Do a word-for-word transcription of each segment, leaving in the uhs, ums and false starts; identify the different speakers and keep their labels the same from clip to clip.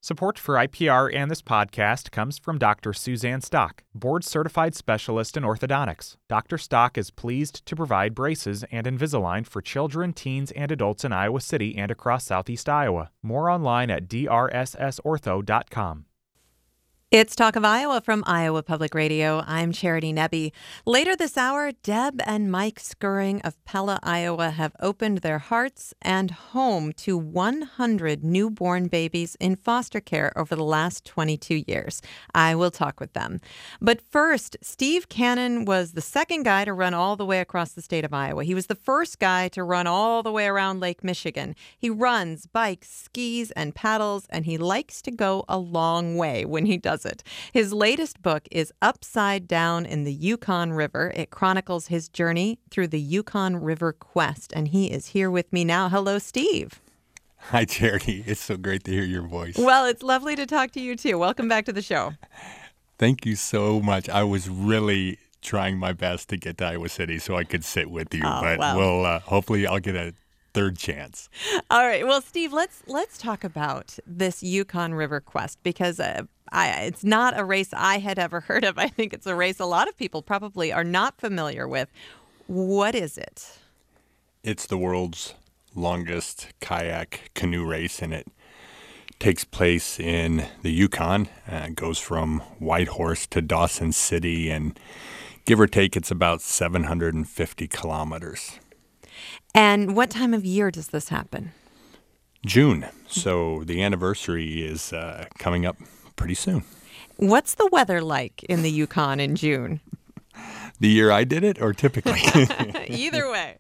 Speaker 1: Support for I P R and this podcast comes from Doctor Suzanne Stock, board-certified specialist in orthodontics. Doctor Stock is pleased to provide braces and Invisalign for children, teens, and adults in Iowa City and across Southeast Iowa. More online at d r s s ortho dot com.
Speaker 2: It's Talk of Iowa from Iowa Public Radio. I'm Charity Nebbe. Later this hour, Deb and Mike Skirring of Pella, Iowa have opened their hearts and home to one hundred newborn babies in foster care over the last twenty-two years. I will talk with them. But first, Steve Cannon was the second guy to run all the way across the state of Iowa. He was the first guy to run all the way around Lake Michigan. He runs, bikes, skis, and paddles, and he likes to go a long way when he does it. His latest book is Upside Down in the Yukon River. It chronicles his journey through the Yukon River Quest, and he is here with me now. Hello, Steve.
Speaker 3: Hi, Charity. It's so great to hear your voice.
Speaker 2: Well, it's lovely to talk to you, too. Welcome back to the show.
Speaker 3: Thank you so much. I was really trying my best to get to Iowa City so I could sit with you,
Speaker 2: oh,
Speaker 3: but
Speaker 2: well.
Speaker 3: we'll uh, hopefully I'll get a third chance.
Speaker 2: All right. Well, Steve, let's let's talk about this Yukon River Quest because uh, I, it's not a race I had ever heard of. I think it's a race a lot of people probably are not familiar with. What is it?
Speaker 3: It's the world's longest kayak canoe race, and it takes place in the Yukon. Uh, it goes from Whitehorse to Dawson City, and give or take, it's about seven hundred fifty kilometers.
Speaker 2: And what time of year does this happen?
Speaker 3: June. So the anniversary is uh, coming up pretty soon.
Speaker 2: What's the weather like in the Yukon in June?
Speaker 3: The year I did it, or typically?
Speaker 2: Either way.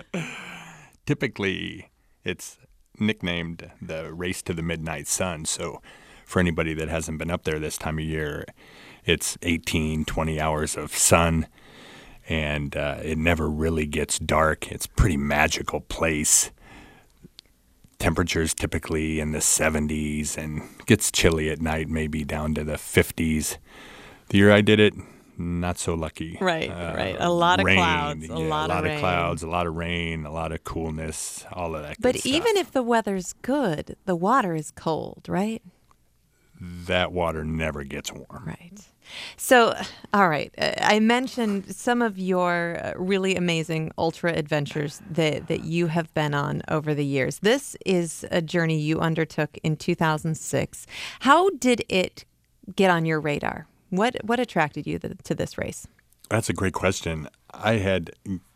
Speaker 3: Typically, it's nicknamed the Race to the Midnight Sun. So for anybody that hasn't been up there this time of year, it's eighteen, twenty hours of sun. And uh, it never really gets dark. It's a pretty magical place. Temperatures typically in the seventies and gets chilly at night, maybe down to the fifties. The year I did it, not so lucky.
Speaker 2: Right,
Speaker 3: uh,
Speaker 2: right. A lot of
Speaker 3: rain,
Speaker 2: clouds, a
Speaker 3: yeah,
Speaker 2: lot,
Speaker 3: a lot
Speaker 2: of,
Speaker 3: of clouds, a lot of rain, a lot of coolness, all of that.
Speaker 2: But
Speaker 3: good stuff.
Speaker 2: even if the weather's good, the water is cold, right?
Speaker 3: That water never gets warm.
Speaker 2: Right. So, all right, I mentioned some of your really amazing ultra adventures that, that you have been on over the years. This is a journey you undertook in two thousand six. How did it get on your radar? What what attracted you to this race?
Speaker 3: That's a great question. I had,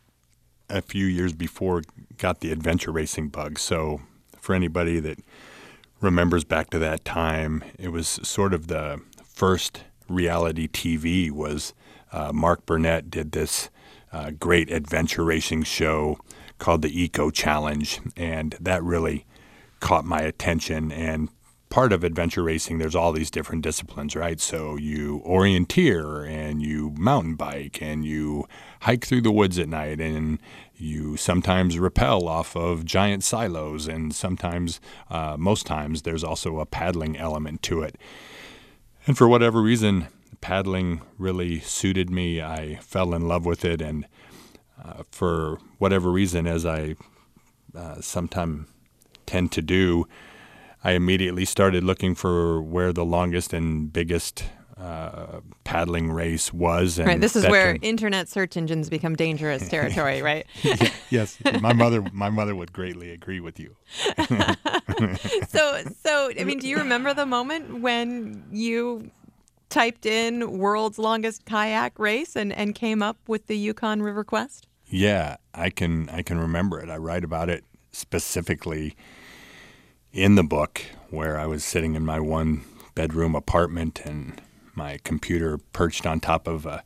Speaker 3: a few years before, got the adventure racing bug. So for anybody that remembers back to that time, it was sort of the first reality T V was uh, Mark Burnett did this uh, great adventure racing show called the Eco Challenge, and that really caught my attention. And part of adventure racing, there's all these different disciplines, right? So you orienteer, and you mountain bike, and you hike through the woods at night, and you sometimes rappel off of giant silos, and sometimes, uh, most times, there's also a paddling element to it. And for whatever reason, paddling really suited me. I fell in love with it, and uh, for whatever reason, as I uh, sometimes tend to do, I immediately started looking for where the longest and biggest uh, paddling race was. And
Speaker 2: right, this is where
Speaker 3: turned...
Speaker 2: internet search engines become dangerous territory, right?
Speaker 3: Yeah, yes, my mother, my mother would greatly agree with you.
Speaker 2: so, so I mean, do you remember the moment when you typed in "world's longest kayak race" and, and came up with the Yukon River Quest?
Speaker 3: Yeah, I can. I can remember it. I write about it specifically in the book, where I was sitting in my one bedroom apartment and my computer perched on top of a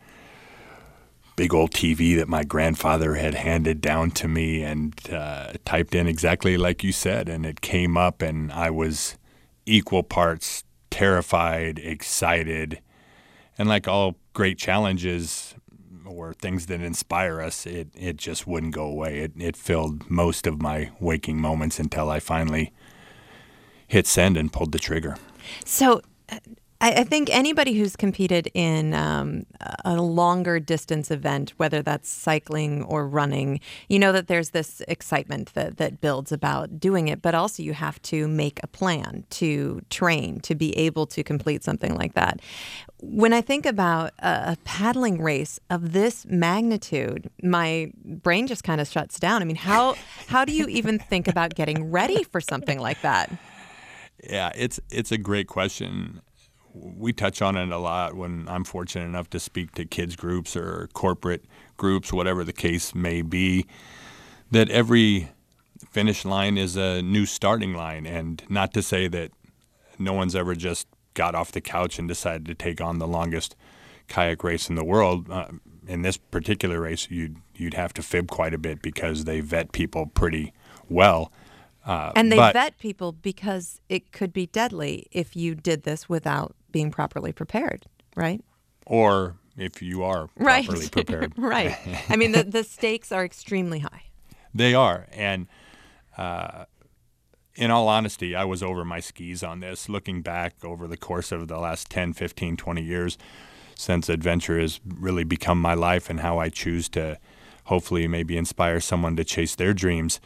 Speaker 3: big old T V that my grandfather had handed down to me, and uh, typed in exactly like you said, and it came up, and I was equal parts terrified, excited, and like all great challenges or things that inspire us, it, it just wouldn't go away. It, it filled most of my waking moments until I finally hit send and pulled the trigger.
Speaker 2: So I, I think anybody who's competed in um, a longer distance event, whether that's cycling or running, you know that there's this excitement that, that builds about doing it, but also you have to make a plan to train, to be able to complete something like that. When I think about a, a paddling race of this magnitude, my brain just kind of shuts down. I mean, how how do you even think about getting ready for something like that?
Speaker 3: Yeah, it's it's a great question. We touch on it a lot when I'm fortunate enough to speak to kids groups or corporate groups, whatever the case may be, that every finish line is a new starting line. And not to say that no one's ever just got off the couch and decided to take on the longest kayak race in the world. Uh, in this particular race, you'd, you'd have to fib quite a bit because they vet people pretty well. Uh,
Speaker 2: and they
Speaker 3: but,
Speaker 2: vet people because it could be deadly if you did this without being properly prepared, right?
Speaker 3: Or if you are
Speaker 2: right.
Speaker 3: properly prepared.
Speaker 2: Right. I mean, the, the stakes are extremely high.
Speaker 3: They are. And uh, in all honesty, I was over my skis on this. Looking back over the course of the last ten, fifteen, twenty years, since adventure has really become my life and how I choose to hopefully maybe inspire someone to chase their dreams,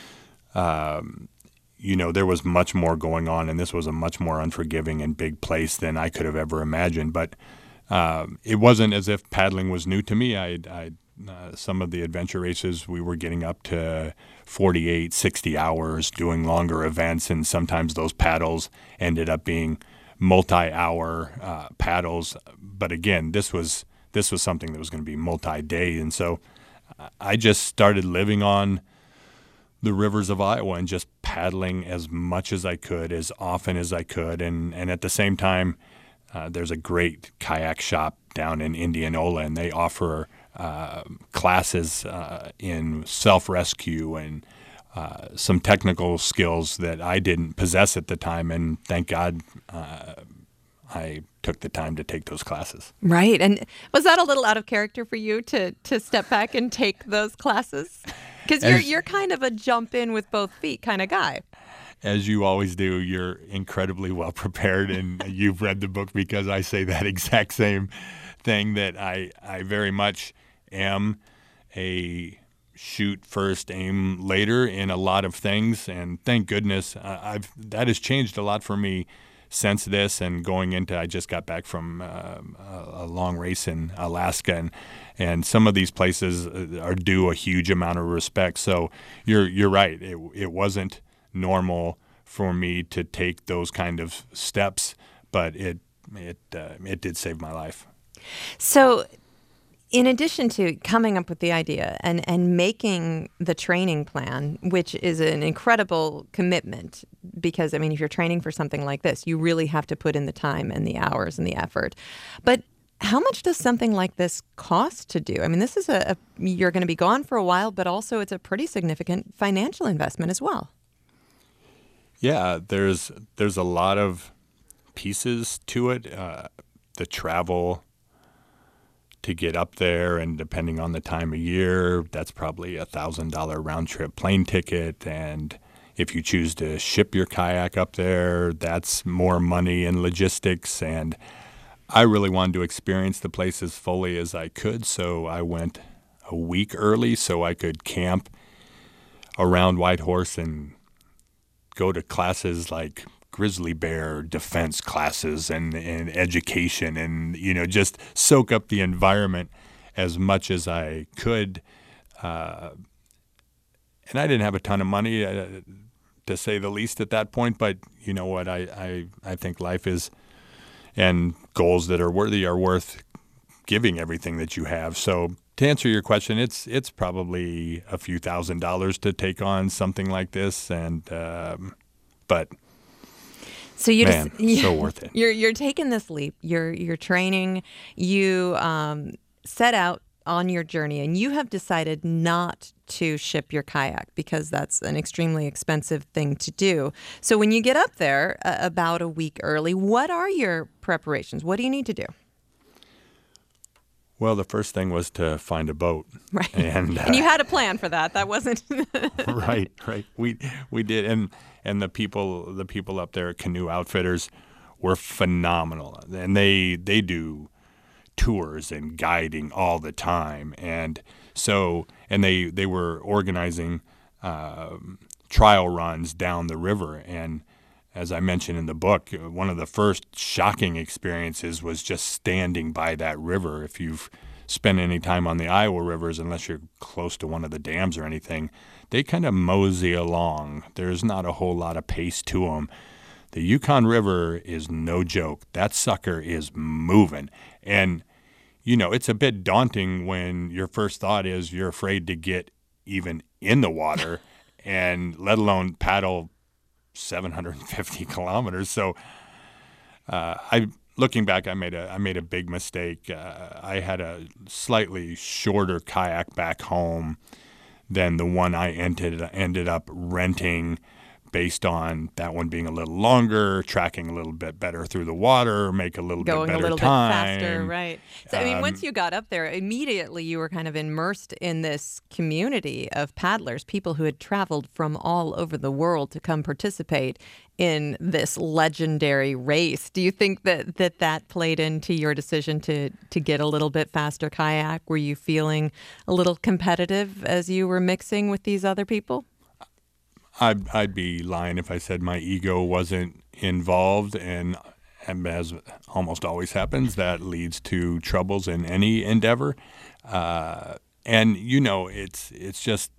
Speaker 3: um, you know, there was much more going on, and this was a much more unforgiving and big place than I could have ever imagined. But um, it wasn't as if paddling was new to me. I, I uh, some of the adventure races, we were getting up to forty-eight, sixty hours doing longer events, and sometimes those paddles ended up being multi-hour uh, paddles. But again, this was this was something that was going to be multi-day, and so I just started living on the rivers of Iowa and just paddling as much as I could, as often as I could. And, and at the same time, uh, there's a great kayak shop down in Indianola, and they offer uh, classes uh, in self-rescue and uh, some technical skills that I didn't possess at the time. And thank God uh, I took the time to take those classes.
Speaker 2: Right. And was that a little out of character for you to, to step back and take those classes? Because you're, you're kind of a jump in with both feet kind of guy.
Speaker 3: As you always do, you're incredibly well prepared, and you've read the book because I say that exact same thing, that I, I very much am a shoot first, aim later in a lot of things. And thank goodness uh, I've that has changed a lot for me since this, and going into, I just got back from uh, a long race in Alaska, and and some of these places are due a huge amount of respect. So you're you're right. It it wasn't normal for me to take those kind of steps, but it it uh, it did save my life.
Speaker 2: So, in addition to coming up with the idea and, and making the training plan, which is an incredible commitment, because, I mean, if you're training for something like this, you really have to put in the time and the hours and the effort. But how much does something like this cost to do? I mean, this is a, a you're going to be gone for a while, but also it's a pretty significant financial investment as well.
Speaker 3: Yeah, there's there's a lot of pieces to it. Uh, the travel to get up there, and depending on the time of year, that's probably a thousand dollar round trip plane ticket. And if you choose to ship your kayak up there, that's more money and logistics. And I really wanted to experience the place as fully as I could, so I went a week early so I could camp around Whitehorse and go to classes like grizzly bear defense classes and, and education, and, you know, just soak up the environment as much as I could. Uh, and I didn't have a ton of money, uh, to say the least at that point, but you know what, I, I, I think life is, and goals that are worthy are worth giving everything that you have. So to answer your question, it's it's probably a few thousand dollars to take on something like this, and um, but
Speaker 2: so you
Speaker 3: man,
Speaker 2: just,
Speaker 3: so worth it.
Speaker 2: You're you're taking this leap. You're you're training. You um, set out on your journey, and you have decided not to ship your kayak because that's an extremely expensive thing to do. So when you get up there uh, about a week early, what are your preparations? What do you need to do?
Speaker 3: Well, the first thing was to find a boat.
Speaker 2: Right.
Speaker 3: And, uh,
Speaker 2: and you had a plan for that. That wasn't
Speaker 3: right, right. We we did, and and the people the people up there at Canoe Outfitters were phenomenal. And they they do tours and guiding all the time. And so, and they, they were organizing uh, trial runs down the river. And as I mentioned in the book, one of the first shocking experiences was just standing by that river. If you've spent any time on the Iowa rivers, unless you're close to one of the dams or anything, they kind of mosey along. There's not a whole lot of pace to them. The Yukon River is no joke. That sucker is moving. And, you know, it's a bit daunting when your first thought is you're afraid to get even in the water and let alone paddle seven hundred fifty kilometers. So uh, I, looking back, I made a I made a big mistake. Uh, I had a slightly shorter kayak back home than the one I ended ended up renting, based on that one being a little longer, tracking a little bit better through the water, make a little
Speaker 2: Going
Speaker 3: bit better
Speaker 2: a little
Speaker 3: time.
Speaker 2: bit faster, right. So, I mean,
Speaker 3: Um,
Speaker 2: once you got up there, immediately you were kind of immersed in this community of paddlers, people who had traveled from all over the world to come participate in this legendary race. Do you think that that, that played into your decision to, to get a little bit faster kayak? Were you feeling a little competitive as you were mixing with these other people?
Speaker 3: I'd, I'd be lying if I said my ego wasn't involved, and, and as almost always happens, that leads to troubles in any endeavor. Uh, and you know, it's it's just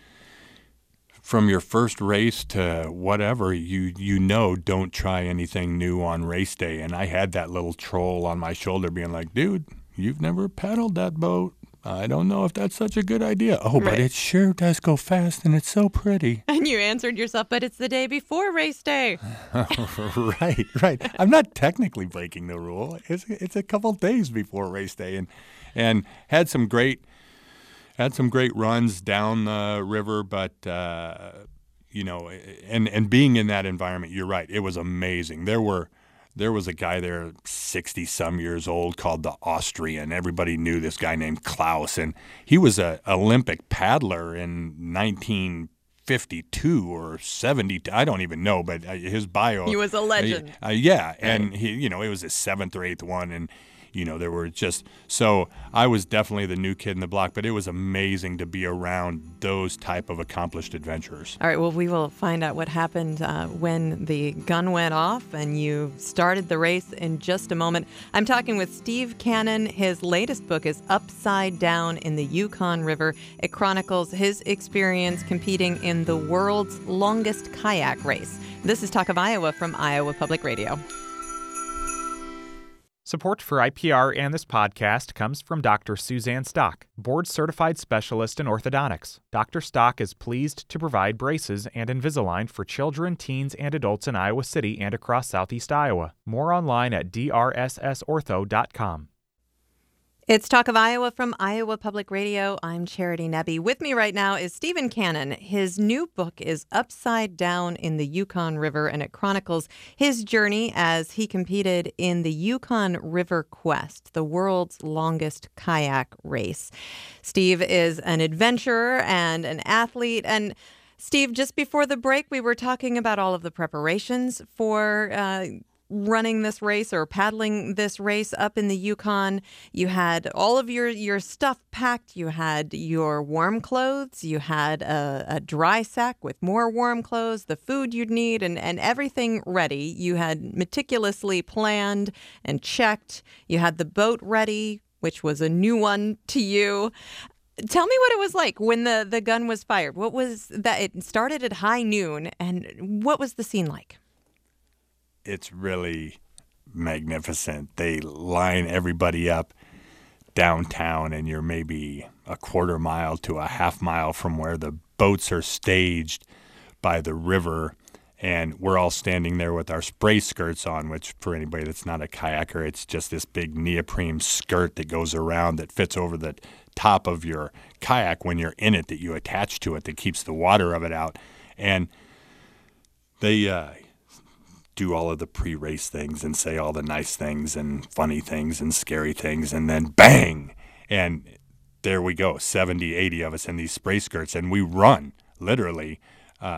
Speaker 3: from your first race to whatever, you you know, don't try anything new on race day. And I had that little troll on my shoulder being like, dude, you've never paddled that boat. I don't know if that's such a good idea. Oh, but
Speaker 2: Right.
Speaker 3: it sure does go fast, and it's so pretty.
Speaker 2: And you answered yourself, but it's the day before race day.
Speaker 3: Right, right. I'm not technically breaking the rule. It's it's a couple days before race day, and and had some great had some great runs down the river, but uh, you know, and and being in that environment, you're right. It was amazing. There were. There was a guy there, sixty-some years old, called the Austrian. Everybody knew this guy named Klaus, and he was an Olympic paddler in nineteen fifty-two or seventy. I don't even know, but his bio.
Speaker 2: He was a legend.
Speaker 3: Uh, yeah, and he, you know, it was his seventh or eighth one, and you know, there were just so I was definitely the new kid in the block, but it was amazing to be around those type of accomplished adventurers.
Speaker 2: All right, well, we will find out what happened uh, when the gun went off and you started the race in just a moment. I'm talking with Steve Cannon. His latest book is Upside Down in the Yukon River. It chronicles his experience competing in the world's longest kayak race. This is Talk of Iowa from Iowa Public Radio.
Speaker 1: Support for I P R and this podcast comes from Doctor Suzanne Stock, board-certified specialist in orthodontics. Doctor Stock is pleased to provide braces and Invisalign for children, teens, and adults in Iowa City and across southeast Iowa. More online at d r s s ortho dot com.
Speaker 2: It's Talk of Iowa from Iowa Public Radio. I'm Charity Nebbe. With me right now is Stephen Cannon. His new book is Upside Down in the Yukon River, and it chronicles his journey as he competed in the Yukon River Quest, the world's longest kayak race. Steve is an adventurer and an athlete. And Steve, just before the break, we were talking about all of the preparations for uh, running this race or paddling this race up in the Yukon. You had all of your, your stuff packed. You had your warm clothes. You had a, a dry sack with more warm clothes, the food you'd need, and, and everything ready. You had meticulously planned and checked. You had the boat ready, which was a new one to you. Tell me what it was like when the, the gun was fired. What was that? It started at high noon, and what was the scene like?
Speaker 3: It's really magnificent. They line everybody up downtown, and you're maybe a quarter mile to a half mile from where the boats are staged by the river. And we're all standing there with our spray skirts on, which for anybody that's not a kayaker, it's just this big neoprene skirt that goes around that fits over the top of your kayak when you're in it, that you attach to it, that keeps the water of it out. And they uh, do all of the pre-race things and say all the nice things and funny things and scary things, and then bang! And there we go, seventy, eighty of us in these spray skirts, and we run literally uh,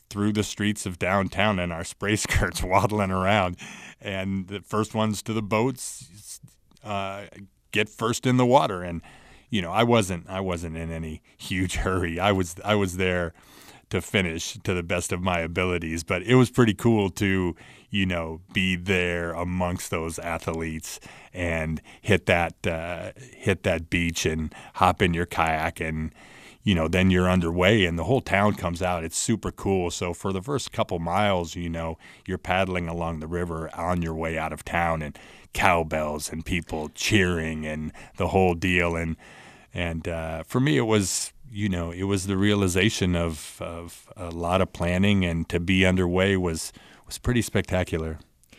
Speaker 3: through the streets of downtown in our spray skirts waddling around. And the first ones to the boats uh, get first in the water. And, you know, I wasn't I wasn't in any huge hurry. I was I was there to finish to the best of my abilities. But it was pretty cool to, you know, be there amongst those athletes and hit that uh, hit that beach and hop in your kayak, and you know, then you're underway and the whole town comes out. It's super cool. So for the first couple miles, you know, you're paddling along the river on your way out of town, and cowbells and people cheering and the whole deal. And and uh, for me, it was, you know, it was the realization of of a lot of planning, and to be underway was was pretty spectacular.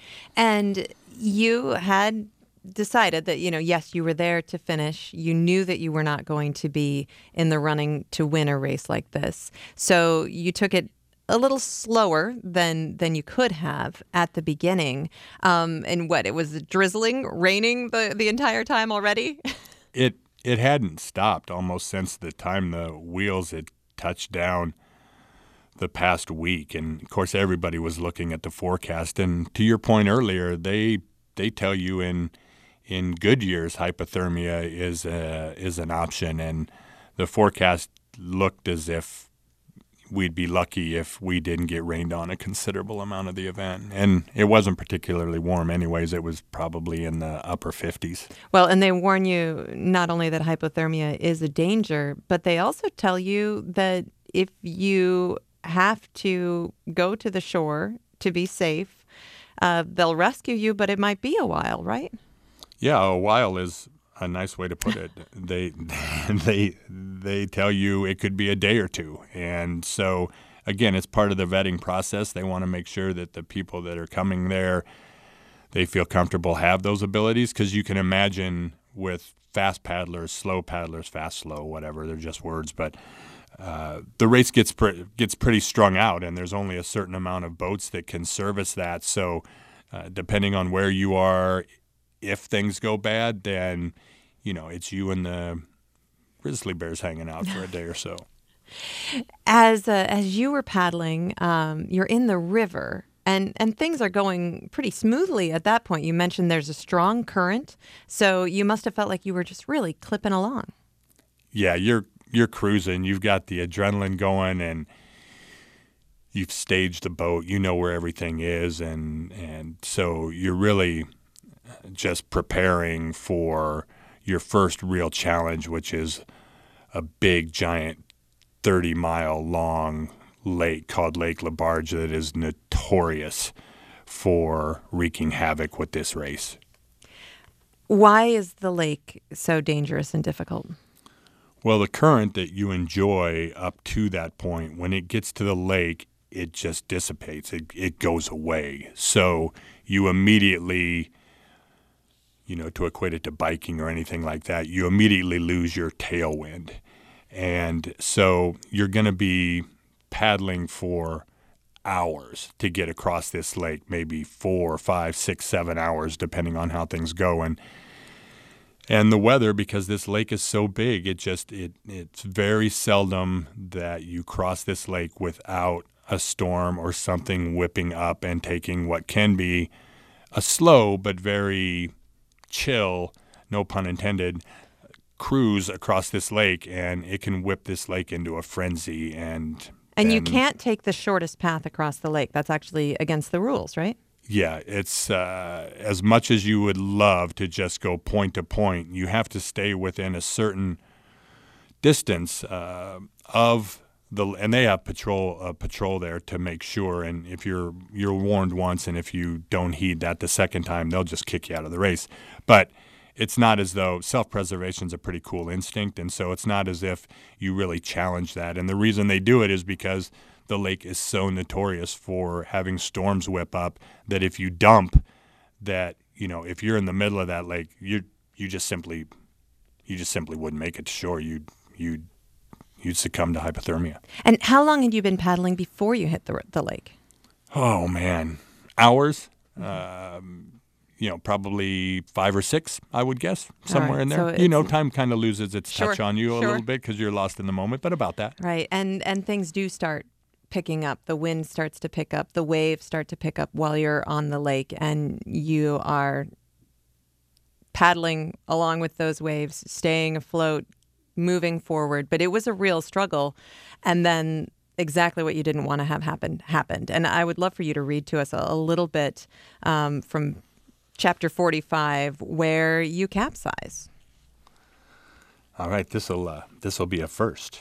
Speaker 2: And you had decided that, you know, yes, you were there to finish. You knew that you were not going to be in the running to win a race like this. So you took it a little slower than than you could have at the beginning. Um, and what, it was drizzling, raining the, the entire time already?
Speaker 3: It it hadn't stopped almost since the time the wheels had touched down the past week. And of course, everybody was looking at the forecast. And to your point earlier, they they tell you in in good years hypothermia is a, is an option, and the forecast looked as if we'd be lucky if we didn't get rained on a considerable amount of the event. And it wasn't particularly warm anyways. It was probably in the upper fifties.
Speaker 2: Well, and they warn you not only that hypothermia is a danger, but they also tell you that if you have to go to the shore to be safe, uh, they'll rescue you, but it might be a while, right?
Speaker 3: Yeah, a while is a nice way to put it. they they they tell you it could be a day or two. And so, again, it's part of the vetting process. They want to make sure that the people that are coming there, they feel comfortable, have those abilities, because you can imagine with fast paddlers, slow paddlers, fast, slow, whatever, they're just words, but uh, the race gets, pre- gets pretty strung out, and there's only a certain amount of boats that can service that. So uh, depending on where you are, if things go bad, then, you know, it's you and the grizzly bears hanging out for a day or so.
Speaker 2: As uh, as you were paddling, um, you're in the river, and, and things are going pretty smoothly at that point. You mentioned there's a strong current, so you must have felt like you were just really clipping along.
Speaker 3: Yeah, you're you're cruising. You've got the adrenaline going, and you've staged the boat. You know where everything is, and and so you're really just preparing for your first real challenge, which is a big, giant, thirty-mile-long lake called Lake Labarge that is notorious for wreaking havoc with this race.
Speaker 2: Why is the lake so dangerous and difficult?
Speaker 3: Well, the current that you enjoy up to that point, when it gets to the lake, it just dissipates. It, it goes away. So you immediately, you know, to equate it to biking or anything like that, you immediately lose your tailwind. And so you're going to be paddling for hours to get across this lake, maybe four, five, six, seven hours, depending on how things go. And and the weather, because this lake is so big, it just it it's very seldom that you cross this lake without a storm or something whipping up and taking what can be a slow but very chill, no pun intended, cruise across this lake, and it can whip this lake into a frenzy. And
Speaker 2: and
Speaker 3: then,
Speaker 2: you can't take the shortest path across the lake. That's actually against the rules, right?
Speaker 3: Yeah, it's uh, as much as you would love to just go point to point, you have to stay within a certain distance uh, of the, and they have patrol uh, patrol there to make sure. And if you're you're warned once, and if you don't heed that the second time, they'll just kick you out of the race. But it's not as though self-preservation is a pretty cool instinct, and so it's not as if you really challenge that. And the reason they do it is because the lake is so notorious for having storms whip up that if you dump, that, you know, if you're in the middle of that lake, you you just simply you just simply wouldn't make it to shore. You you you'd succumb to hypothermia.
Speaker 2: And how long had you been paddling before you hit the the lake?
Speaker 3: Oh man, hours. Um, you know, probably five or six, I would guess, somewhere
Speaker 2: right,
Speaker 3: in there.
Speaker 2: so
Speaker 3: You know, time kind of loses its
Speaker 2: Sure,
Speaker 3: touch on you a
Speaker 2: sure.
Speaker 3: little bit because you're lost in the moment, but about that.
Speaker 2: Right, and and things do start picking up. The wind starts to pick up. The waves start to pick up while you're on the lake, and you are paddling along with those waves, staying afloat, moving forward. But it was a real struggle. And then exactly what you didn't want to have happen happened. And I would love for you to read to us a, a little bit um, from chapter forty-five, where you capsize.
Speaker 3: All right, this'll uh, this'll be a first.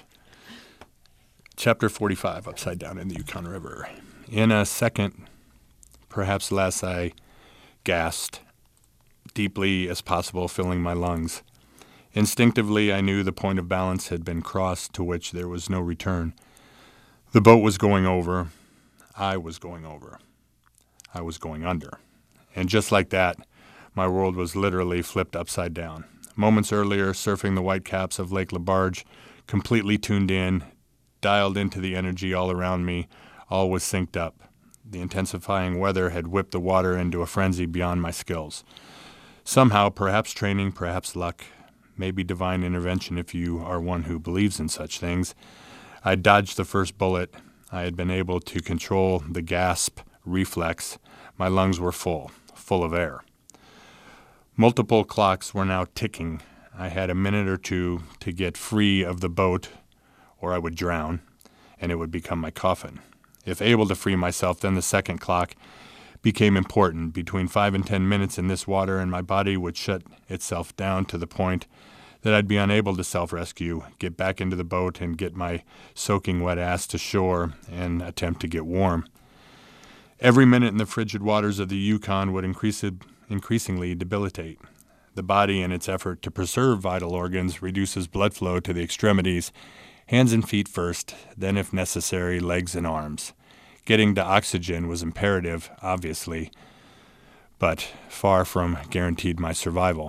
Speaker 3: Chapter forty-five, upside down in the Yukon River. In a second, perhaps less, I gasped, deeply as possible, filling my lungs. Instinctively, I knew the point of balance had been crossed to which there was no return. The boat was going over. I was going over. I was going under. And just like that, my world was literally flipped upside down. Moments earlier, surfing the whitecaps of Lake Labarge, completely tuned in, dialed into the energy all around me, all was synced up. The intensifying weather had whipped the water into a frenzy beyond my skills. Somehow, perhaps training, perhaps luck, maybe divine intervention if you are one who believes in such things, I dodged the first bullet. I had been able to control the gasp reflex. My lungs were full, full of air. Multiple clocks were now ticking. I had a minute or two to get free of the boat, or I would drown, and it would become my coffin. If able to free myself, then the second clock became important. Between five and ten minutes in this water, and my body would shut itself down to the point that I'd be unable to self-rescue, get back into the boat, and get my soaking wet ass to shore and attempt to get warm. Every minute in the frigid waters of the Yukon would increase it, increasingly debilitate. The body, in its effort to preserve vital organs, reduces blood flow to the extremities, hands and feet first, then if necessary, legs and arms. Getting to oxygen was imperative, obviously, but far from guaranteed my survival.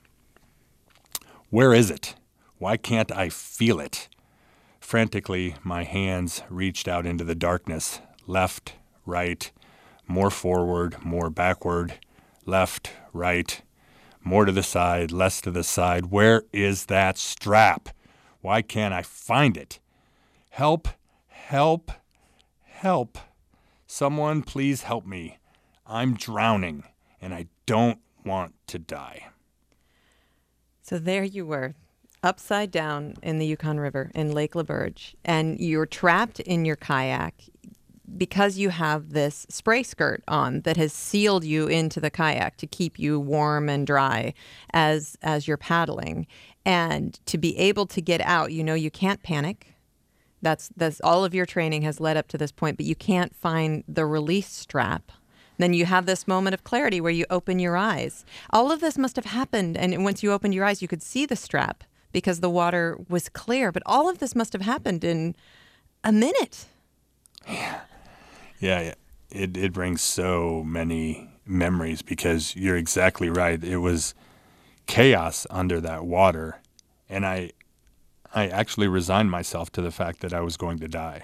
Speaker 3: Where is it? Why can't I feel it? Frantically, my hands reached out into the darkness, left, right, more forward, more backward, left, right, more to the side, less to the side. Where is that strap? Why can't I find it? Help, help, help. Someone please help me. I'm drowning, and I don't want to die.
Speaker 2: So there you were, upside down in the Yukon River in Lake Labarge, and you're trapped in your kayak because you have this spray skirt on that has sealed you into the kayak to keep you warm and dry as as you're paddling. And to be able to get out, you know, you can't panic. That's that's all of your training has led up to this point, but you can't find the release strap. Then you have this moment of clarity where you open your eyes. All of this must have happened, and once you opened your eyes, you could see the strap because the water was clear. But all of this must have happened in a minute.
Speaker 3: Yeah, yeah, it it brings so many memories because you're exactly right. It was chaos under that water, and I, I actually resigned myself to the fact that I was going to die,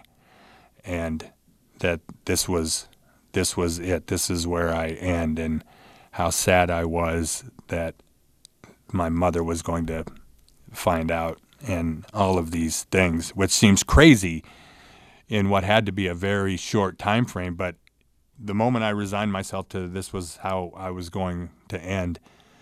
Speaker 3: and that this was. This was it. This is where I end, and how sad I was that my mother was going to find out, and all of these things, which seems crazy in what had to be a very short time frame. But the moment I resigned myself to this was how I was going to end,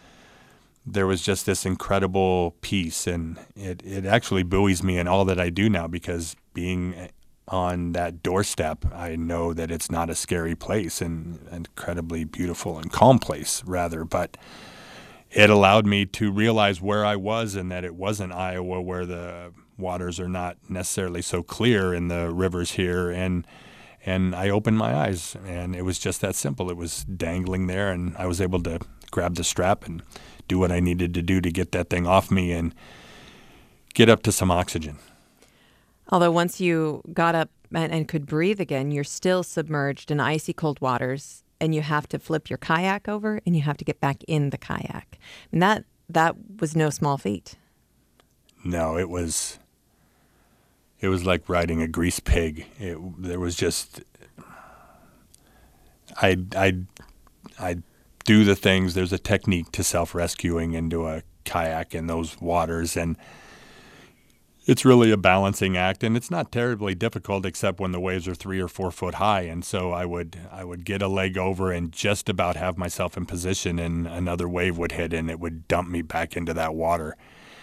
Speaker 3: there was just this incredible peace, and it, it actually buoys me in all that I do now, because being on that doorstep, I know that it's not a scary place, and an incredibly beautiful and calm place, rather. But it allowed me to realize where I was, and that it wasn't Iowa, where the waters are not necessarily so clear in the rivers here. And and I opened my eyes, and it was just that simple. It was dangling there, and I was able to grab the strap and do what I needed to do to get that thing off me and get up to some oxygen.
Speaker 2: Although once you got up and, and could breathe again, you're still submerged in icy cold waters, and you have to flip your kayak over, and you have to get back in the kayak. And that that was no small feat.
Speaker 3: No, it was it was like riding a grease pig. It, there was just I I I do the things. There's a technique to self-rescuing into a kayak in those waters, and it's really a balancing act, and it's not terribly difficult except when the waves are three or four foot high. And so I would I would get a leg over and just about have myself in position, and another wave would hit and it would dump me back into that water.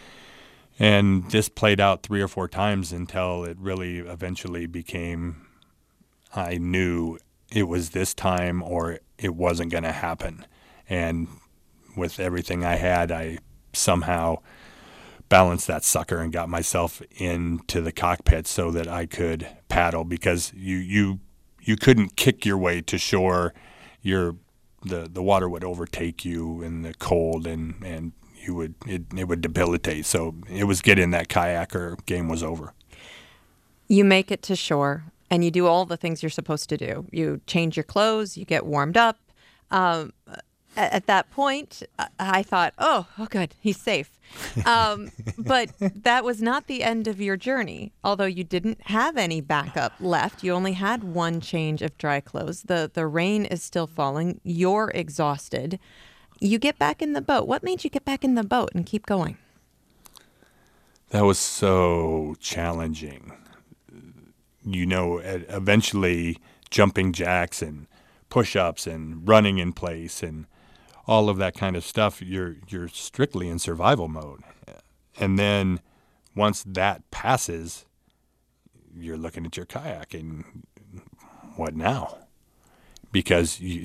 Speaker 3: And this played out three or four times until it really eventually became, I knew it was this time or it wasn't going to happen. And with everything I had, I somehow balanced that sucker and got myself into the cockpit so that I could paddle, because you you you couldn't kick your way to shore. Your the the water would overtake you in the cold, and and you would it, it would debilitate. So it was get in that kayak or game was over.
Speaker 2: You make it to shore and you do all the things you're supposed to do. You change your clothes, you get warmed up. Um, at, at that point, I thought, oh, oh, good, he's safe. Um, but that was not the end of your journey. Although you didn't have any backup left, you only had one change of dry clothes. The the rain is still falling. You're exhausted. You get back in the boat. What made you get back in the boat and keep going?
Speaker 3: That was so challenging. You know, eventually jumping jacks and push-ups and running in place and all of that kind of stuff, you're you're strictly in survival mode. And then once that passes, you're looking at your kayak and what now? Because you,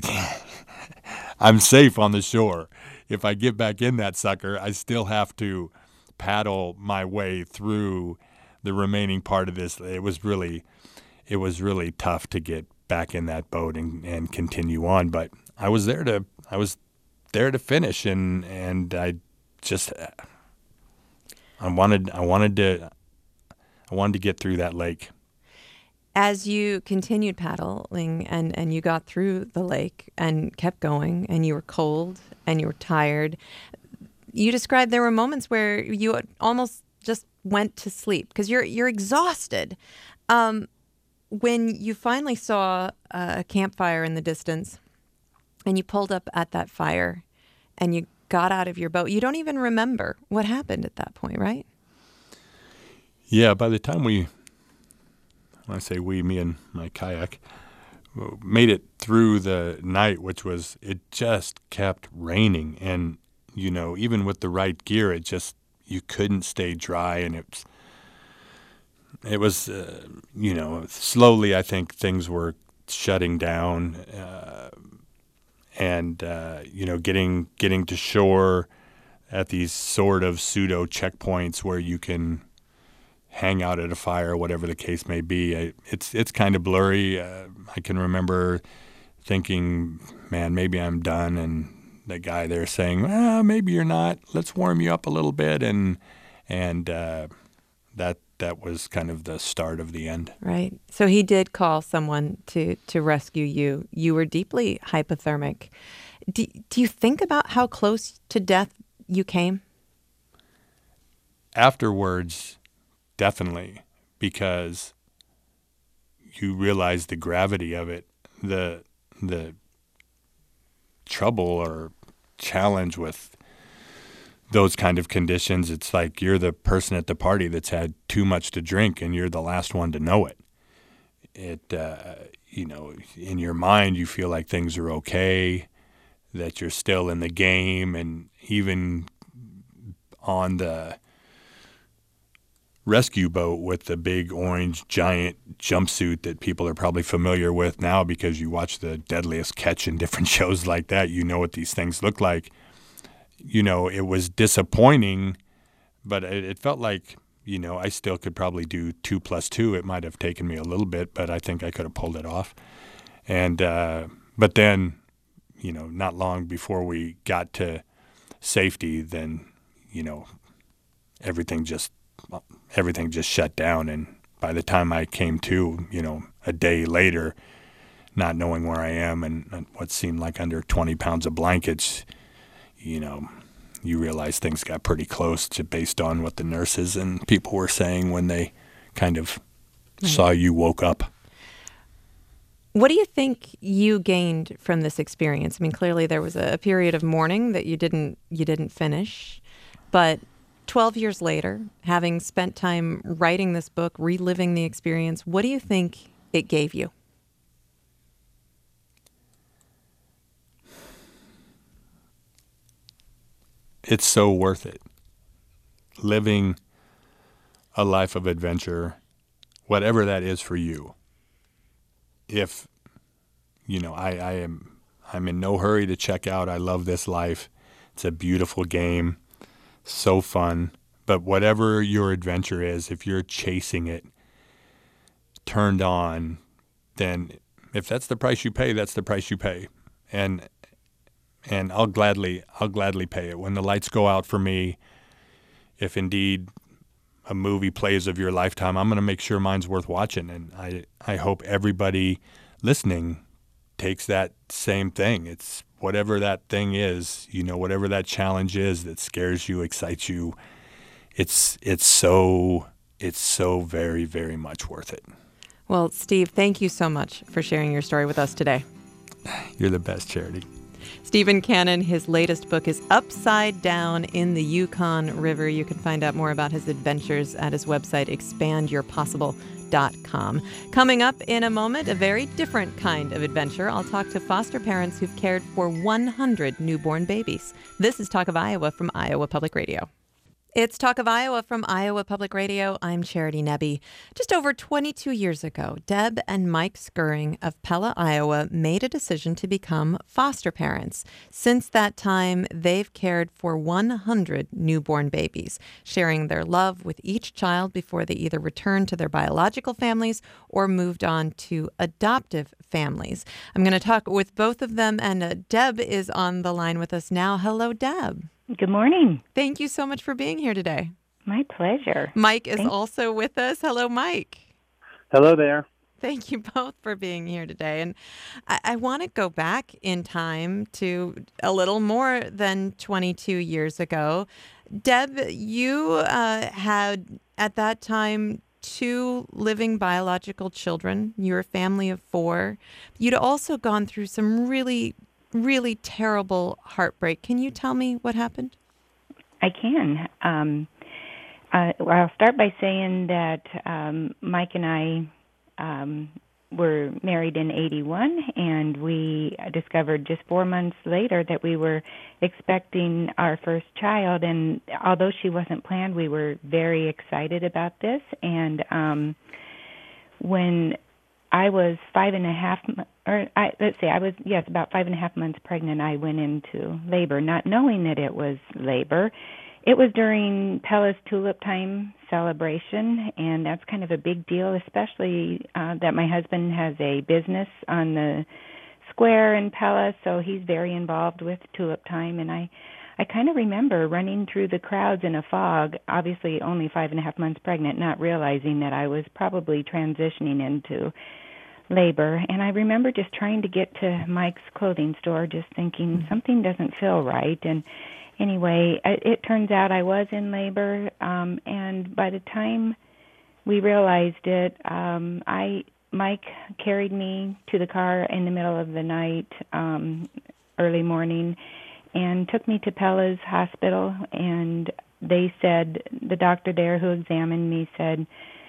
Speaker 3: I'm safe on the shore. If I get back in that sucker, I still have to paddle my way through the remaining part of this. It was really, it was really tough to get back in that boat and, and continue on. But I was there to, I was there to finish, and and I just, I wanted, I wanted to, I wanted to get through that lake.
Speaker 2: As you continued paddling and, and you got through the lake and kept going, and you were cold and you were tired, you described there were moments where you almost just went to sleep because you're you're exhausted. Um, when you finally saw a campfire in the distance and you pulled up at that fire and you got out of your boat, you don't even remember what happened at that point, right?
Speaker 3: Yeah, by the time we, when I say we, me and my kayak, made it through the night, which was, it just kept raining. And, you know, even with the right gear, it just, you couldn't stay dry. And it was, it was uh, you know, slowly I think things were shutting down. Uh, and, uh, you know, getting getting to shore at these sort of pseudo checkpoints where you can hang out at a fire, whatever the case may be. I, it's it's kind of blurry. Uh, I can remember thinking, man, maybe I'm done. And the guy there saying, well, maybe you're not. Let's warm you up a little bit. And and uh, that that was kind of the start of the end.
Speaker 2: Right. So he did call someone to, to rescue you. You were deeply hypothermic. Do, do you think about how close to death you came?
Speaker 3: Afterwards, definitely, because you realize the gravity of it, the the trouble or challenge with those kind of conditions. It's like you're the person at the party that's had too much to drink, and you're the last one to know it. It, uh, you know, in your mind, you feel like things are okay, that you're still in the game, and even on the rescue boat with the big orange giant jumpsuit that people are probably familiar with now because you watch The Deadliest Catch and different shows like that. You know what these things look like. You know, it was disappointing, but it, it felt like, you know, I still could probably do two plus two. It might have taken me a little bit, but I think I could have pulled it off. And uh, but then, you know, not long before we got to safety, then, you know, everything just everything just shut down. And by the time I came to, you know, a day later, not knowing where I am and what seemed like under twenty pounds of blankets, you know, you realize things got pretty close to based on what the nurses and people were saying when they kind of right. saw you woke up.
Speaker 2: What do you think you gained from this experience? I mean, clearly there was a period of mourning that you didn't you didn't finish, but twelve years later, having spent time writing this book, reliving the experience, what do you think it gave you?
Speaker 3: It's so worth it. Living a life of adventure, whatever that is for you. If, you know, I, I am, I'm in no hurry to check out. I love this life. It's a beautiful game, so fun. But whatever your adventure is, if you're chasing it, turned on, then if that's the price you pay, that's the price you pay. And and I'll gladly I'll gladly pay it. When the lights go out for me, if indeed a movie plays of your lifetime, I'm going to make sure mine's worth watching. And I I hope everybody listening takes that same thing. It's whatever that thing is, you know, whatever that challenge is that scares you, excites you. It's it's so it's so very, very much worth it.
Speaker 2: Well, Steve, thank you so much for sharing your story with us today.
Speaker 3: You're the best, Charity.
Speaker 2: Stephen Cannon, his latest book is Upside Down in the Yukon River. You can find out more about his adventures at his website, expand your possible dot com. Coming up in a moment, a very different kind of adventure. I'll talk to foster parents who've cared for one hundred newborn babies. This is Talk of Iowa from Iowa Public Radio. It's Talk of Iowa from Iowa Public Radio. I'm Charity Nebbe. Just over twenty-two years ago, Deb and Mike Skirring of Pella, Iowa, made a decision to become foster parents. Since that time, they've cared for one hundred newborn babies, sharing their love with each child before they either returned to their biological families or moved on to adoptive families. I'm going to talk with both of them, and uh, Deb is on the line with us now. Hello, Deb.
Speaker 4: Good morning.
Speaker 2: Thank you so much for being here today.
Speaker 4: My pleasure.
Speaker 2: Mike is
Speaker 4: Thanks.
Speaker 2: also with us. Hello, Mike.
Speaker 5: Hello there.
Speaker 2: Thank you both for being here today. And I, I want to go back in time to a little more than twenty-two years ago. Deb, you uh, had at that time two living biological children. You were a family of four. You'd also gone through some really really terrible heartbreak. Can you tell me what happened?
Speaker 4: I can. Um, uh, well, I'll start by saying that um, Mike and I um, were married in eighty-one, and we discovered just four months later that we were expecting our first child. And although she wasn't planned, we were very excited about this. And um, when I was five and a half, or I, let's say I was, yes, about five and a half months pregnant, I went into labor, not knowing that it was labor. It was during Pella's Tulip Time celebration, and that's kind of a big deal, especially uh, that my husband has a business on the square in Pella, so he's very involved with Tulip Time, and I I kind of remember running through the crowds in a fog, obviously only five and a half months pregnant, not realizing that I was probably transitioning into labor. And I remember just trying to get to Mike's clothing store, just thinking something doesn't feel right. And anyway, it, it turns out I was in labor, um, and by the time we realized it, um, I Mike carried me to the car in the middle of the night, um, early morning, and took me to Pella's hospital, and they said, the doctor there who examined me said,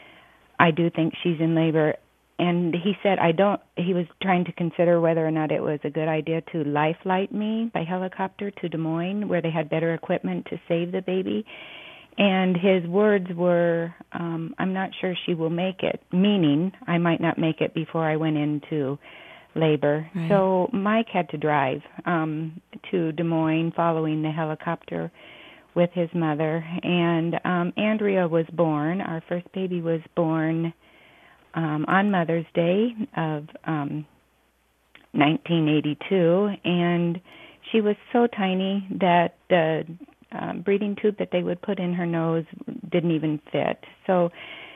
Speaker 4: I do think she's in labor. And he said, I don't, he was trying to consider whether or not it was a good idea to life flight me by helicopter to Des Moines, where they had better equipment to save the baby. And his words were, um, I'm not sure she will make it, meaning I might not make it before I went into labor. Right. So Mike had to drive um, to Des Moines following the helicopter with his mother. And um, Andrea was born. Our first baby was born um, on Mother's Day of um, nineteen eighty-two. And she was so tiny that the uh, breathing tube that they would put in her nose didn't even fit. So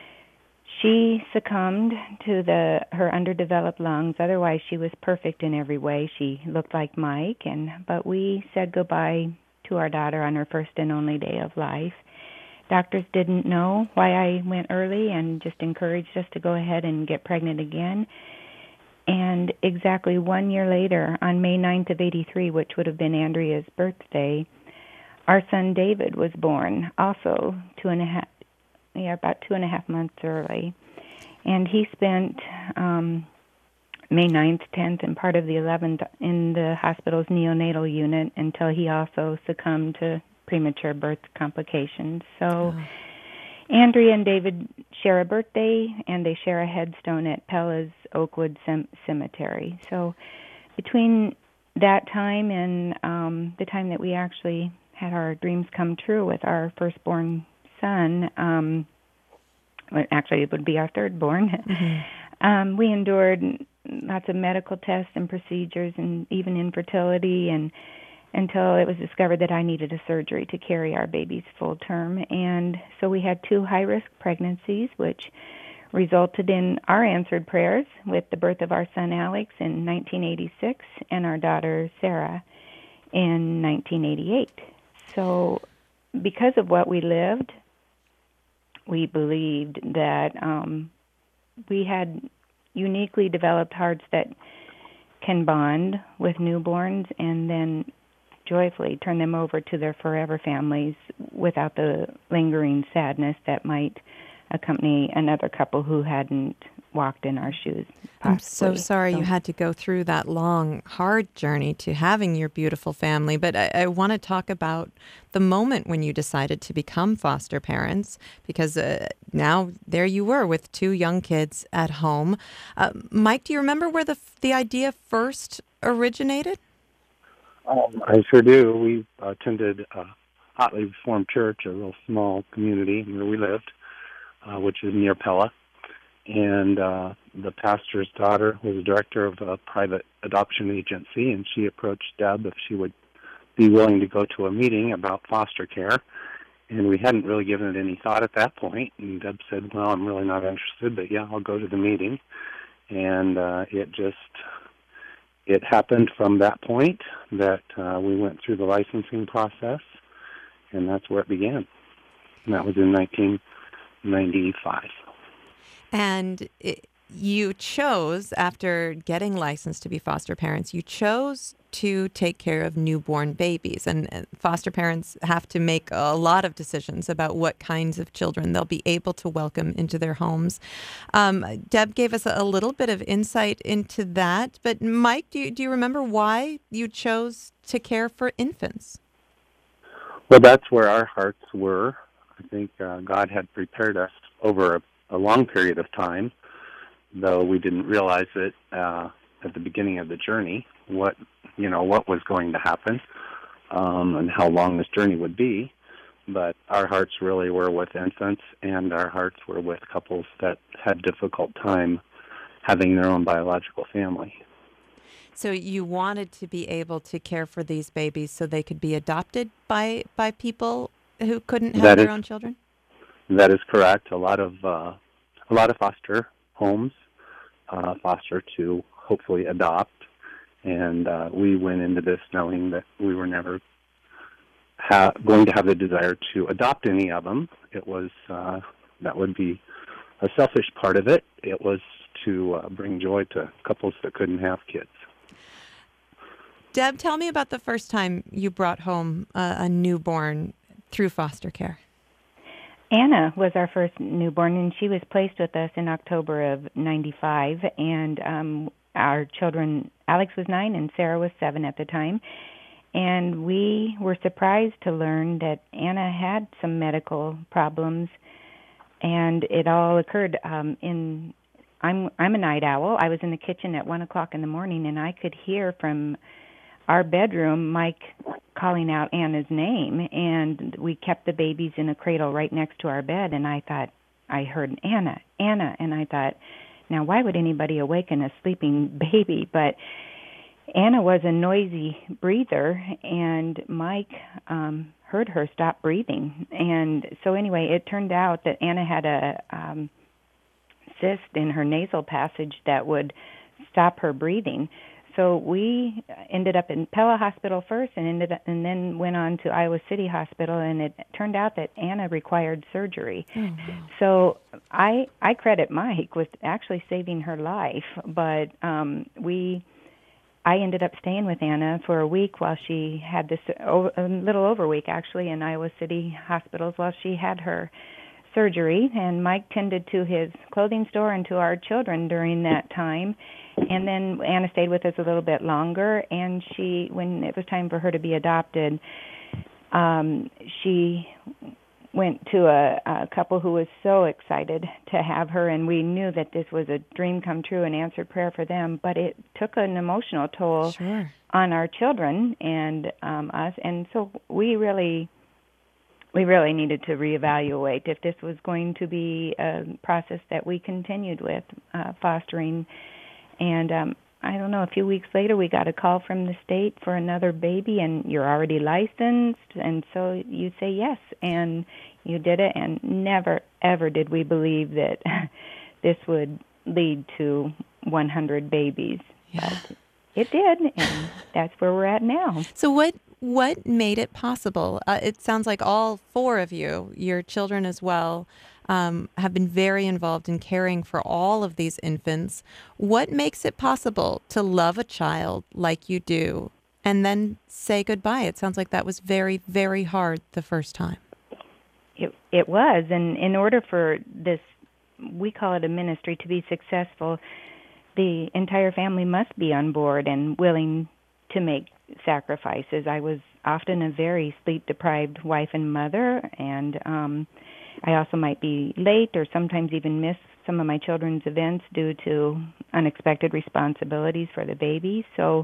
Speaker 4: she succumbed to the her underdeveloped lungs. Otherwise, she was perfect in every way. She looked like Mike, and but we said goodbye to our daughter on her first and only day of life. Doctors didn't know why I went early and just encouraged us to go ahead and get pregnant again. And exactly one year later, on May ninth of eighty-three, which would have been Andrea's birthday, our son David was born also two and a half, yeah, about two and a half months early. And he spent um, May ninth, tenth, and part of the eleventh in the hospital's neonatal unit until he also succumbed to premature birth complications. So oh. Andrea and David share a birthday, and they share a headstone at Pella's Oakwood Cem- Cemetery. So between that time and um, the time that we actually had our dreams come true with our firstborn son, um, well, actually it would be our thirdborn, mm-hmm. um, we endured lots of medical tests and procedures and even infertility, and until it was discovered that I needed a surgery to carry our babies full term. And so we had two high-risk pregnancies, which resulted in our answered prayers with the birth of our son Alex in nineteen eighty-six and our daughter Sarah in nineteen eighty-eight. So because of what we lived, we believed that um, we had uniquely developed hearts that can bond with newborns and then joyfully turn them over to their forever families without the lingering sadness that might accompany another couple who hadn't walked in our shoes. Possibly.
Speaker 2: I'm so sorry
Speaker 4: so.
Speaker 2: you had to go through that long, hard journey to having your beautiful family, but I, I want to talk about the moment when you decided to become foster parents, because uh, now there you were with two young kids at home. Uh, Mike, do you remember where the the idea first originated?
Speaker 5: Um, I sure do. We attended a Hotly Reformed church, a real small community where we lived, uh, which is near Pella. And uh, the pastor's daughter was the director of a private adoption agency, and she approached Deb if she would be willing to go to a meeting about foster care. And we hadn't really given it any thought at that point. And Deb said, well, I'm really not interested, but yeah, I'll go to the meeting. And uh, it just... It happened from that point that uh, we went through the licensing process, and that's where it began. And that was in nineteen ninety-five.
Speaker 2: And it, you chose, after getting licensed to be foster parents, you chose to take care of newborn babies. And foster parents have to make a lot of decisions about what kinds of children they'll be able to welcome into their homes. Um, Deb gave us a little bit of insight into that. But Mike, do you, do you remember why you chose to care for infants?
Speaker 5: Well, that's where our hearts were. I think uh, God had prepared us over a, a long period of time, though we didn't realize it uh, at the beginning of the journey, what you know, what was going to happen um, and how long this journey would be. But our hearts really were with infants, and our hearts were with couples that had difficult time having their own biological family.
Speaker 2: So you wanted to be able to care for these babies so they could be adopted by, by people who couldn't have
Speaker 5: that
Speaker 2: their
Speaker 5: is,
Speaker 2: own children?
Speaker 5: That is correct. A lot of uh, a lot of foster homes uh, foster to hopefully adopt. And uh, we went into this knowing that we were never ha- going to have the desire to adopt any of them. It was, uh, that would be a selfish part of it. It was to uh, bring joy to couples that couldn't have kids.
Speaker 2: Deb, tell me about the first time you brought home uh, a newborn through foster care.
Speaker 4: Anna was our first newborn, and she was placed with us in October of ninety-five, and um, our children, Alex was nine and Sarah was seven at the time, and we were surprised to learn that Anna had some medical problems, and it all occurred um, in, I'm I'm a night owl. I was in the kitchen at one o'clock in the morning, and I could hear from our bedroom Mike calling out Anna's name, and we kept the babies in a cradle right next to our bed, and I thought, I heard Anna, Anna, and I thought, now, why would anybody awaken a sleeping baby? But Anna was a noisy breather, and Mike um, heard her stop breathing. And so anyway, it turned out that Anna had a um, cyst in her nasal passage that would stop her breathing. So we ended up in Pella Hospital first, and ended up, and then went on to Iowa City Hospital, and it turned out that Anna required surgery. Mm-hmm. So I I credit Mike with actually saving her life, but um, we I ended up staying with Anna for a week while she had this, a little over a week actually, in Iowa City hospitals while she had her surgery. And Mike tended to his clothing store and to our children during that time. And then Anna stayed with us a little bit longer. And she, when it was time for her to be adopted, um, she went to a, a couple who was so excited to have her, and we knew that this was a dream come true, an answered prayer for them, but it took an emotional toll
Speaker 2: Sure.
Speaker 4: on our children and um, us, and so we really we really needed to reevaluate if this was going to be a process that we continued with, uh, fostering. And um, I don't know, a few weeks later we got a call from the state for another baby, and you're already licensed, and so you say yes, and you did it, and never, ever did we believe that this would lead to one hundred babies.
Speaker 2: Yeah.
Speaker 4: But it did, and that's where we're at now.
Speaker 2: So what what made it possible? Uh, it sounds like all four of you, your children as well, um, have been very involved in caring for all of these infants. What makes it possible to love a child like you do and then say goodbye? It sounds like that was very, very hard the first time.
Speaker 4: It it was, and in order for this, we call it a ministry, to be successful, the entire family must be on board and willing to make sacrifices. I was often a very sleep-deprived wife and mother, and um, I also might be late or sometimes even miss some of my children's events due to unexpected responsibilities for the baby. So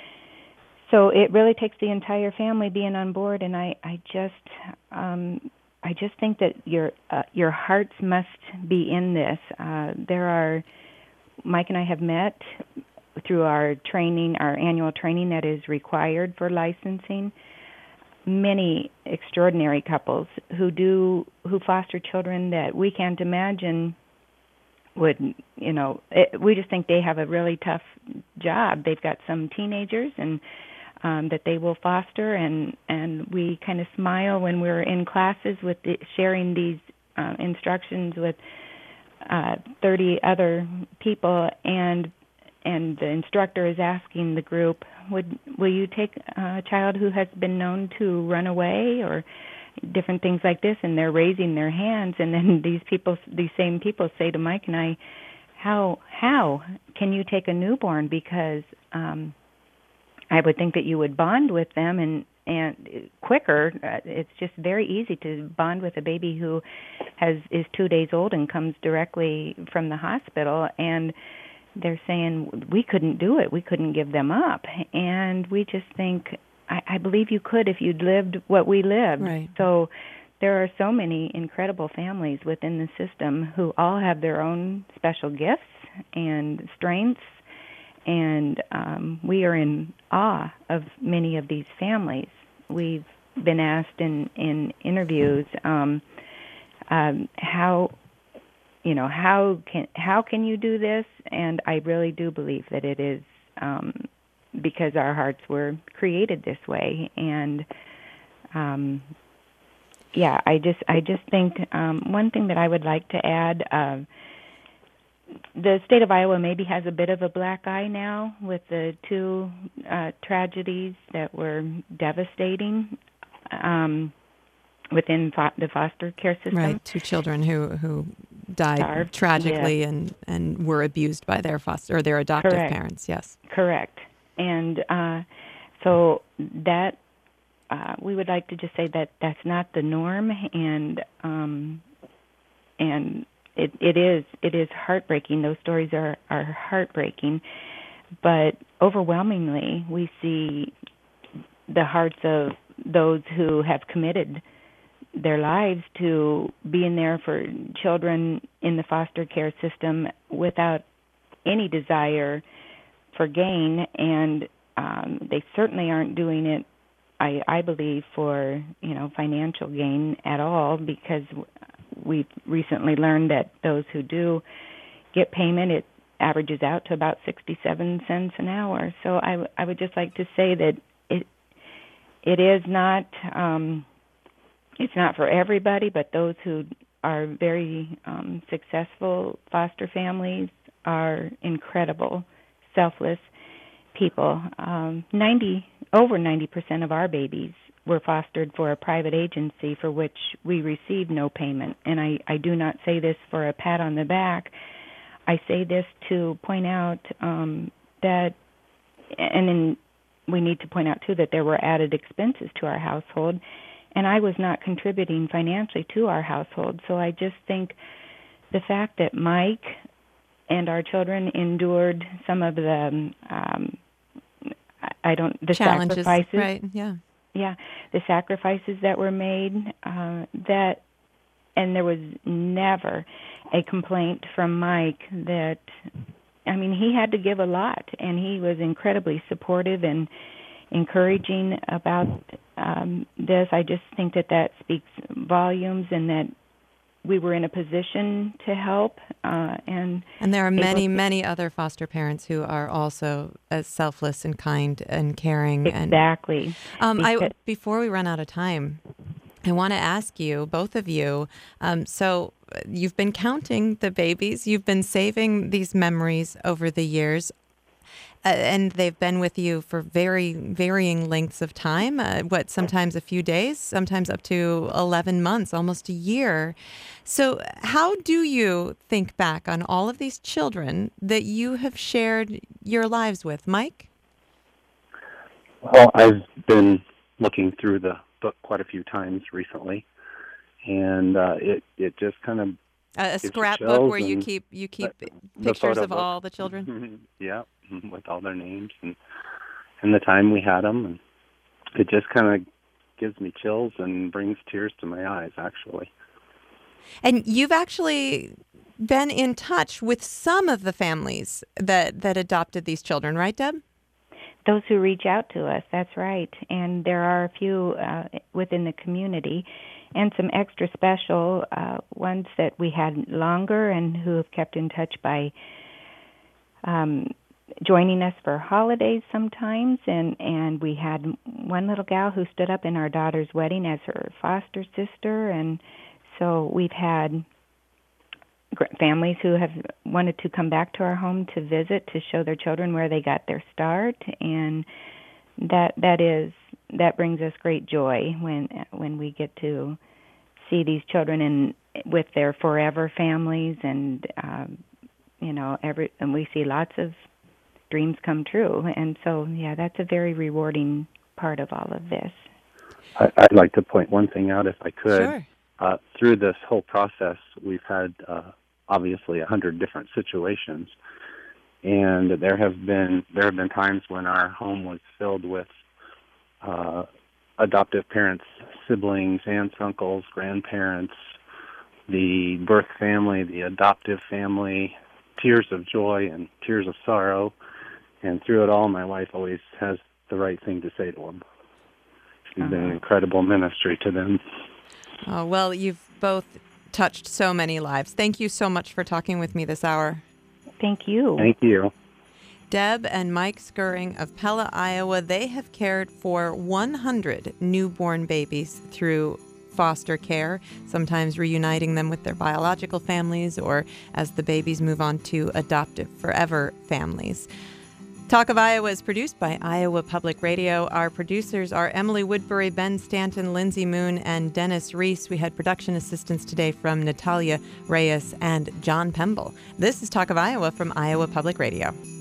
Speaker 4: so it really takes the entire family being on board, and I, I just... Um, I just think that your uh, your hearts must be in this. Uh, there are, Mike and I have met through our training, our annual training that is required for licensing, many extraordinary couples who do who foster children that we can't imagine would, you know, it, we just think they have a really tough job. They've got some teenagers and Um, that they will foster, and, and we kind of smile when we're in classes with the, sharing these uh, instructions with uh, thirty other people, and and the instructor is asking the group, "Would will you take a child who has been known to run away or different things like this?" And they're raising their hands, and then these people, these same people, say to Mike and I, "How how can you take a newborn? Because um, I would think that you would bond with them and and quicker. Uh, it's just very easy to bond with a baby who has is two days old and comes directly from the hospital." And they're saying, "We couldn't do it. We couldn't give them up." And we just think, I, I believe you could if you'd lived what we lived.
Speaker 2: Right.
Speaker 4: So there are so many incredible families within the system who all have their own special gifts and strengths. And um, we are in awe of many of these families. We've been asked in, in interviews um, um, how, you know, how can how can you do this? And I really do believe that it is um, because our hearts were created this way. And um, yeah, I just I just think um, one thing that I would like to add. Uh, The state of Iowa maybe has a bit of a black eye now with the two uh, tragedies that were devastating um, within fo- the foster care system.
Speaker 2: Right, two children who who died
Speaker 4: Starved,
Speaker 2: tragically
Speaker 4: yeah.
Speaker 2: and, and were abused by their foster or their adoptive
Speaker 4: Correct.
Speaker 2: parents. Yes,
Speaker 4: Correct. And uh, so that uh, we would like to just say that that's not the norm, and um, and. It, it is it is heartbreaking. Those stories are, are heartbreaking, but overwhelmingly we see the hearts of those who have committed their lives to being there for children in the foster care system without any desire for gain, and um, they certainly aren't doing it, I, I believe, for you know financial gain at all, because we've recently learned that those who do get payment, it averages out to about sixty-seven cents an hour. So I, w- I would just like to say that it it is not um, it's not for everybody, but those who are very um, successful foster families are incredible, selfless people. Um, ninety over ninety percent of our babies were fostered for a private agency for which we received no payment. And I, I do not say this for a pat on the back. I say this to point out um, that, and then we need to point out, too, that there were added expenses to our household, and I was not contributing financially to our household. So I just think the fact that Mike and our children endured some of the, um, I don't, the
Speaker 2: challenges,
Speaker 4: sacrifices.
Speaker 2: right, yeah.
Speaker 4: Yeah, the sacrifices that were made, uh, that, and there was never a complaint from Mike that, I mean, he had to give a lot, and he was incredibly supportive and encouraging about um, this. I just think that that speaks volumes, and that we were in a position to help. Uh, and
Speaker 2: and there are many,
Speaker 4: to,
Speaker 2: many other foster parents who are also as selfless and kind and caring.
Speaker 4: Exactly.
Speaker 2: And, um, I, before we run out of time, I want to ask you, both of you, um, so you've been counting the babies, you've been saving these memories over the years. Uh, and they've been with you for very varying lengths of time, uh, what, sometimes a few days, sometimes up to eleven months, almost a year. So how do you think back on all of these children that you have shared your lives with? Mike?
Speaker 5: Well, I've been looking through the book quite a few times recently, and uh, it, it just kind of
Speaker 2: A, a scrapbook where you keep you keep
Speaker 5: the,
Speaker 2: pictures
Speaker 5: the
Speaker 2: of
Speaker 5: book.
Speaker 2: all the children?
Speaker 5: Yeah, with all their names and and the time we had them, and it just kind of gives me chills and brings tears to my eyes, actually.
Speaker 2: And you've actually been in touch with some of the families that, that adopted these children, right, Deb?
Speaker 4: Those who reach out to us, that's right. And there are a few uh, within the community, and some extra special uh, ones that we had longer and who have kept in touch by um, joining us for holidays sometimes. And, and we had one little gal who stood up in our daughter's wedding as her foster sister. And so we've had families who have wanted to come back to our home to visit, to show their children where they got their start, and that that is that brings us great joy when when we get to see these children in with their forever families, and um, you know every and we see lots of dreams come true, and so yeah, that's a very rewarding part of all of this.
Speaker 5: I, I'd like to point one thing out, if I could.
Speaker 2: Sure.
Speaker 5: Uh, through this whole process, we've had uh, obviously a hundred different situations, and there have been there have been times when our home was filled with uh, adoptive parents, siblings, aunts, uncles, grandparents, the birth family, the adoptive family, tears of joy and tears of sorrow, and through it all, my wife always has the right thing to say to them. She's uh-huh. been an incredible ministry to them.
Speaker 2: Oh, well, you've both touched so many lives. Thank you so much for talking with me this hour.
Speaker 4: Thank you.
Speaker 5: Thank you.
Speaker 2: Deb and Mike Skirring of Pella, Iowa, they have cared for one hundred newborn babies through foster care, sometimes reuniting them with their biological families, or as the babies move on to adoptive forever families. Talk of Iowa is produced by Iowa Public Radio. Our producers are Emily Woodbury, Ben Stanton, Lindsay Moon, and Dennis Reese. We had production assistance today from Natalia Reyes and John Pemble. This is Talk of Iowa from Iowa Public Radio.